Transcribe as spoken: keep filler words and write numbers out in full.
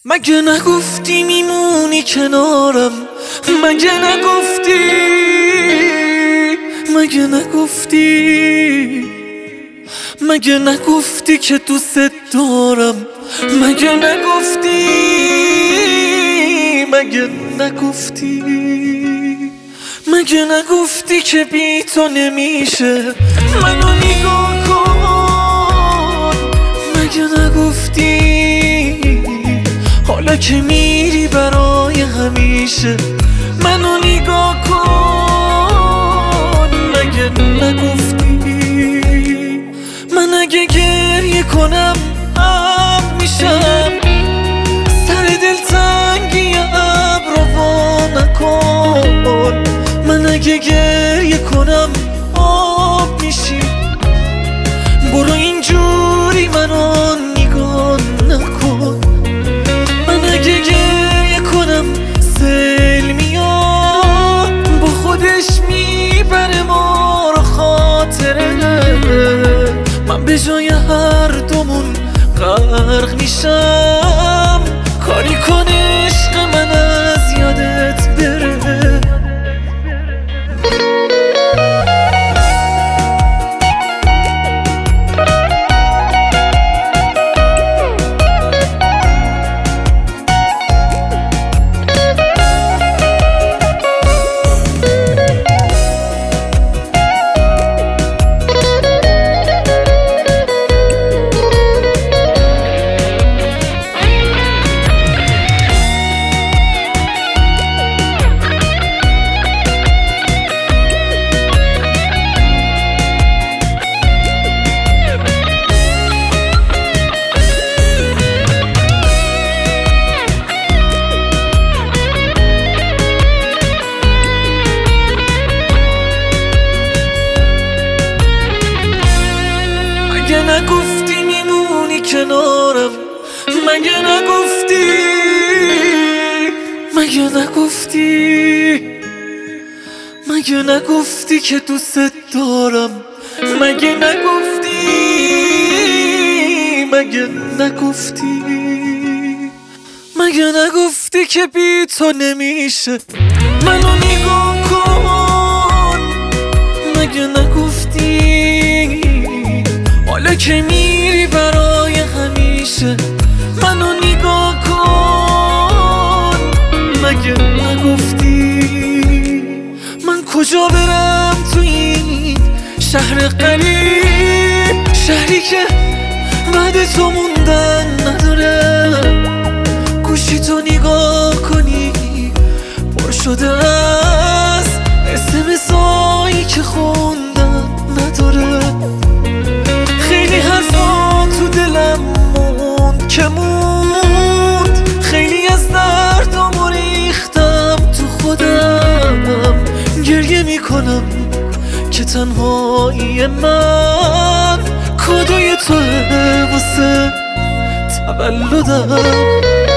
مگه نگفتی میمونی کنارم؟ مگه نگفتی؟ مگه نگفتی؟ مگه نگفتی که دوست دارم؟ مگه نگفتی؟ مگه نگفتی؟ مگه نگفتی که بی تو نمیشه؟ منو نگاه کن. مگه نگفتی حالا که میری برای همیشه؟ منو نگاه کن. مگه نگفتی من اگه گریه کنم اب میشم؟ سر دلتنگی ابر وا نکن. من اگه گریه کنم آب میشی. برو اینجوری منو نگاه نکن. من اگه گریه کنم سیل میاد با خودش میبره ما رو خاطره. من به جای هر دومون غرق میشم. کاری کن عشق من از یادت بره. مگه نگفتی میمونی کنارم؟ مگه نگفتی؟ مگه نگفتی؟ مگه نگفتی که دوست دارم؟ مگه نگفتی؟ مگه نگفتی؟ مگه نگفتی که بی تو نمیشه؟ منو نگاه کن. مگه نگفتی حالا که میری برای همیشه؟ منو نگاه کن. مگه نگفتی من کجا برم تو این شهر غریب؟ شهری که بعد تو موندن نداره. گوشی تو نگاه کنی پر شده از اسمسایی که خوندن نداره. خیلی حرفا تو دلم موند که موند. خیلی از دردامو ریختم تو خودم. گریه میکنم که تنهایی من کادوی توه واسه تولدم.